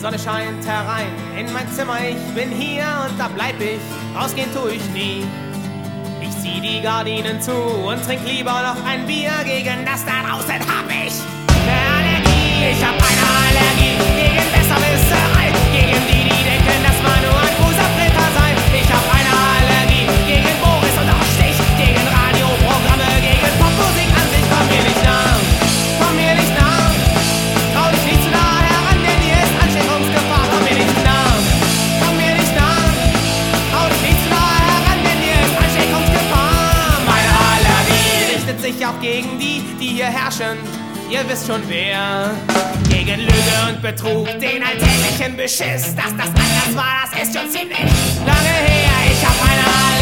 Sonne scheint herein in mein Zimmer, ich bin hier und da bleib ich, rausgehen tu ich nie. Ich zieh die Gardinen zu und trink lieber noch ein Bier, gegen das da draußen hab ich ne Allergie. Ich hab eine Allergie gegen Besserwisserei, gegen die denken, dass man nur ein Busenfritter sei. Ich hab eine Allergie gegen Boris und auch Stich, gegen Radioprogramme, gegen Popmusik an sich. Komm mir nicht nah, komm mir nicht nah, trau dich nicht zu nah heran, denn hier ist Ansteckungsgefahr. Komm mir nicht nah, komm mir nicht nah, trau dich nicht zu nah heran, denn hier ist Ansteckungsgefahr. Meine Allergie richtet sich auch gegen die hier herrschen. Ihr wisst schon wer. Gegen Lüge und Betrug, den alltäglichen Beschiss. Dass das anders war, das ist schon ziemlich lange her. Ich hab eine